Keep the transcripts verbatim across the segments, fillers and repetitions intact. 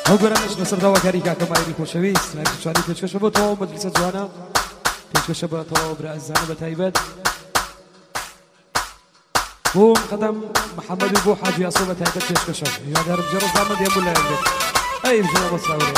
هەڵگۆرانش لەسەر داواکاری کاکە مایری خۆشەویست چواری پێشکەشە بۆ تەواو مەجلیسە جوانە پێشکەشە بە تەواو برازانە بە تایبەت بۆ قەدەم محەممەد و بۆ حاجی یاسۆ بە تایبەت پێشکەشە یادارم جەڕۆ زامەد هێبوو لایەن بێت ئەی بژەوە بەسراورێ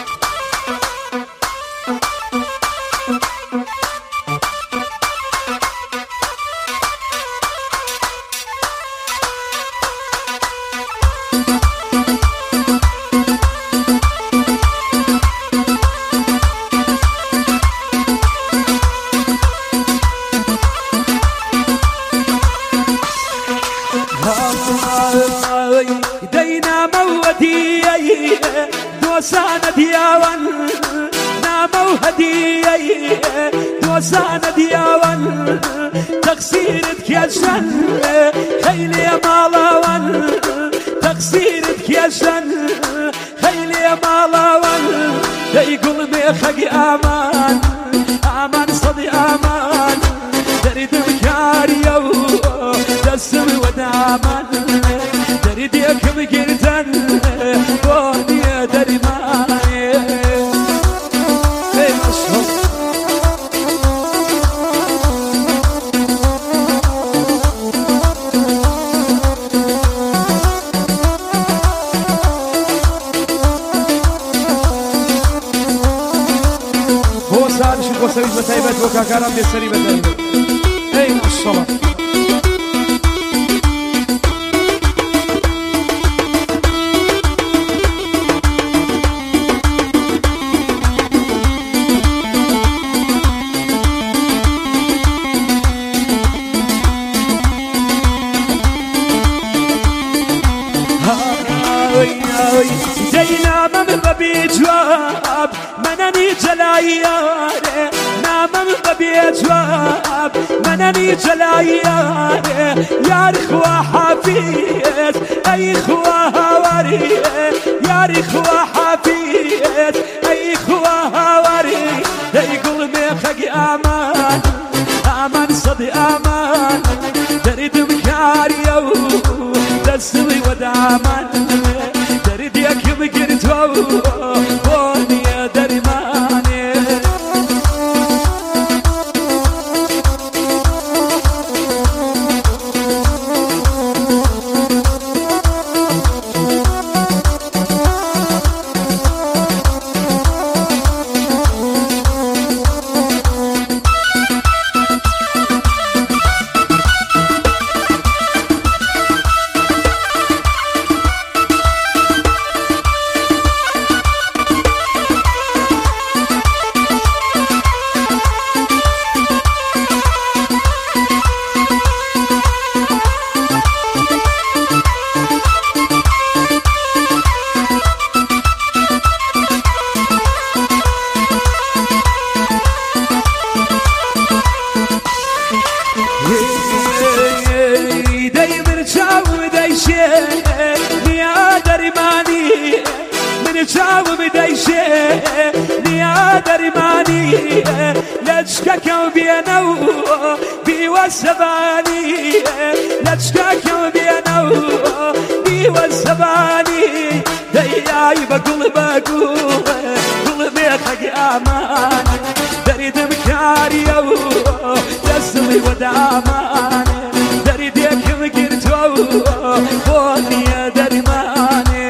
دوسانة دياوان نامو هدية دوسانة دياوان تقصيرك يا شن خيلي مالاوان تقصيرك يا شن خيلي مالاوان يقول ميخك امان امان صدي امان تريد مكاريو دسم ودامان تريد يكم كرتن بوني دري ماني هو سالش الوسويس بتايبت وكاكارم بيسري بتايبت اي ما شاء الله جينا من ببي جواب منني جلاياري نام من ببي جواب منني جلاياري يا رخوة حفيظ اي خوة هواري يا رخوة حفيظ اي خوة هواري يقول ميخك امان امان صدي امان تريد مكاريو دسوي ودامان تريد يكيم كرتو بوني دري ماني جاوب دايشة نيا درماني لتشكاكو بينو بيوسباني لتشكاكو بينو بيوسباني داياي بقول بقول قول بيخك امان دريد مكاريو يسمي ودامان دريد يكم كرتو بوني درماني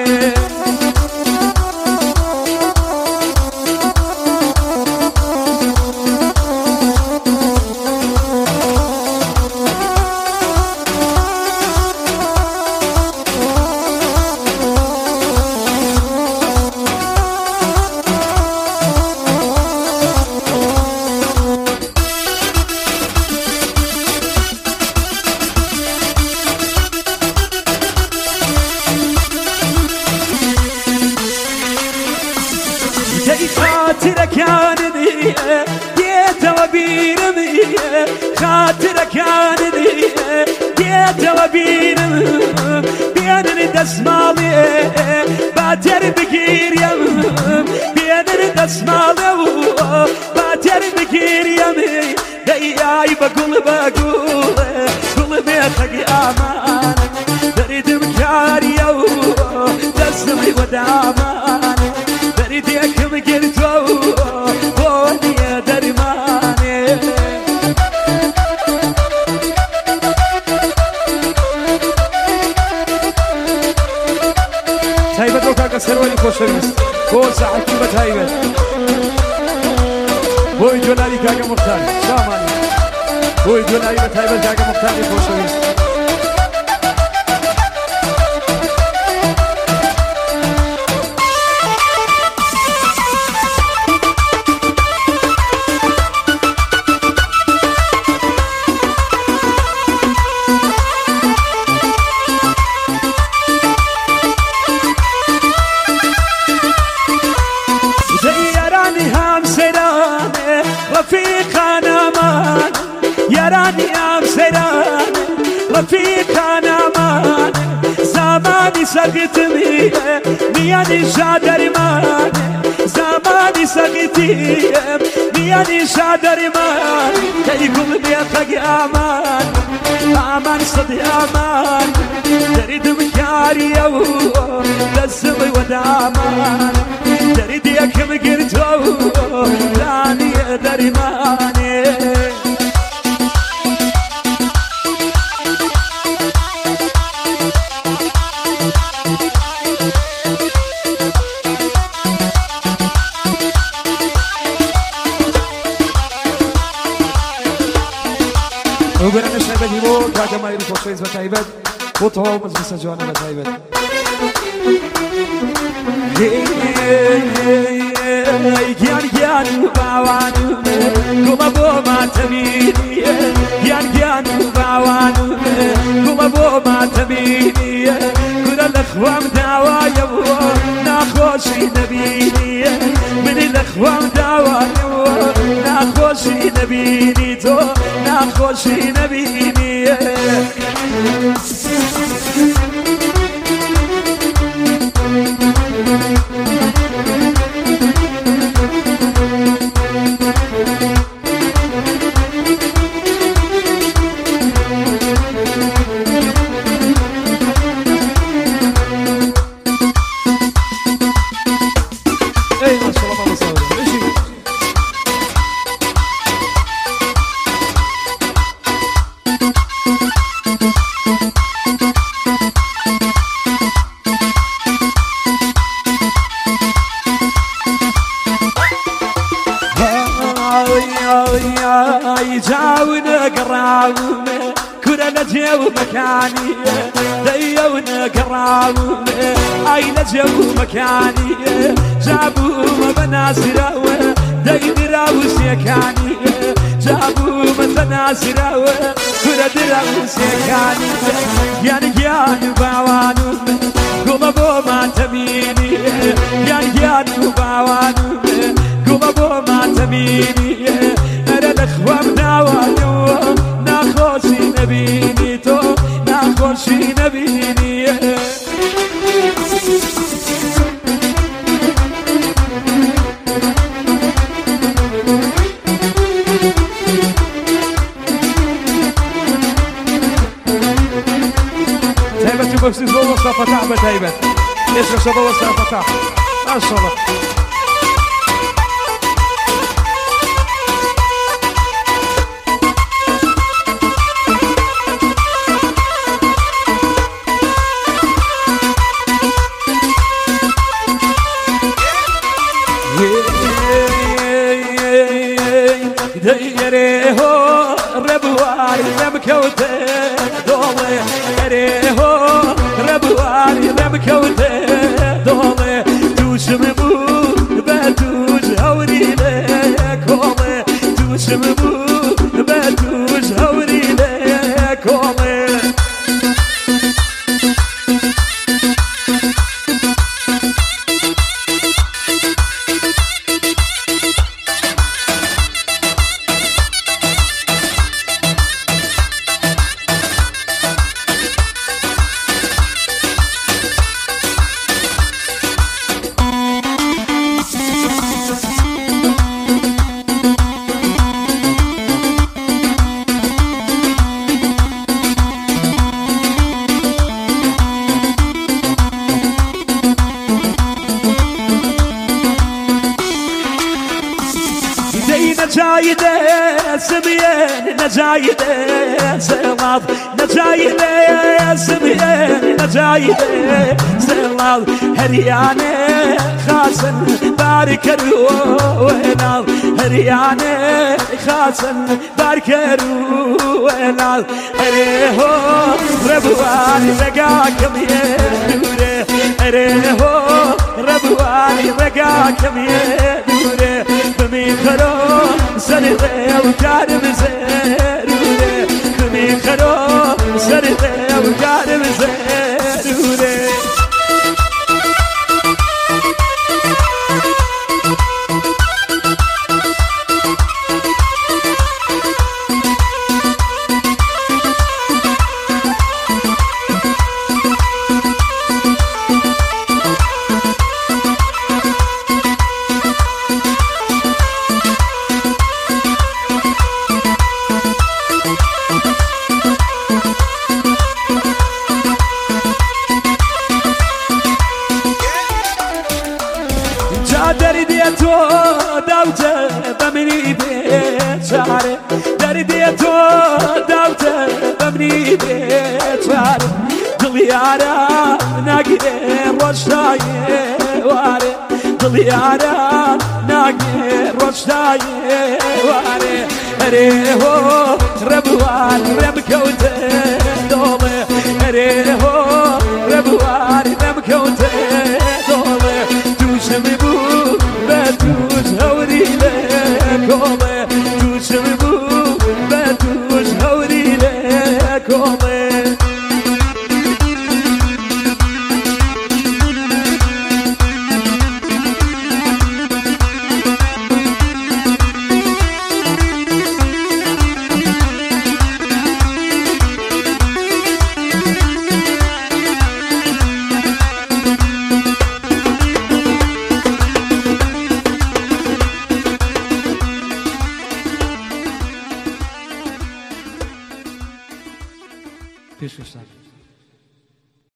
خاطرك عندي ديت وبيرمي خاطرك عندي ديت وبيرمي بين دسمالي باتر بكير يم بين دسمالي باتر بكير يم داياي بقول بقول قول بيخك امان دريد مكاريو دسمي ودامان تایبەت بۆ کاکە سەروەری خۆشەویست بۆ ساحەکی بە تایبەت بۆی جۆلاری کاکە موختار سلامانی بۆی جۆلاری بە تایبەت کاکە موختاری خۆشەویست يراني ام سيران رفيقانا مان زماني سقتني مياني شادر مان زماني سقتي مياني شادر مان كيكم بيخق امان امان صدي امان تريد مكاري او لسمي ودامان تريد يكم قرتو لاني درماني وقرأنا الشعبة ديمو كاكا ما يروح وشويز بتايبت وطهو مزبسة جوانا بتايبت جيان جيان باوانو كما بو ما تميني جيان جيان باوانو كما بو ما تميني كل الأخوام دعوايا ناخوشي نبيني من الأخوام دعوايا ناخوشي نبيني تو ناخوشي نبيني جاونا قراونا كنا نجيو مكاني ديونا قراونا اي نجيو مكاني جابوا بناسرا دين راوس يكاني جابوا بناسرا كنا دراوس يكاني يعني يعني باوانو قوم ابو ما تميني يعني يعني باوانو قوم ابو ما تميني الأخوام دعوايا ناخوشي نبيني تو ناخوشي نبيني تايبت بفسي زول وصل فتح بتايبت ايش رشبه وصل فتح ما شاء الله ديريهو ربواري ربكوته دولي ديريهو ربواري ربكوته دولي توشمبو باتوج هوري لك هولي توشمبو باتوج هوري لك هولي نجايده سمين نجايده سلاط نجايده سمين خجايده سلال هريانه خاسن باركرو ونال هريانه خاسن باركرو ونال اريهو ربواني رقاكم يدوره اريهو ربواني رقاكم يدوره بمين خلو سرده وكارم زروره بمين خلو سرده وكارم زروره دردی تو دوته بمنی بیچاره دردی تو دوته بمنی بیچاره دلیارا نگیره روشتای واره دلیارا نگیره روشتای واره اره هو ربوان رب کوته دوله اره هو ربوان رب کوته دوله دوشم بو بدوش هوري لك والله دوشم بو بدوش هوري لك والله پیش بشتم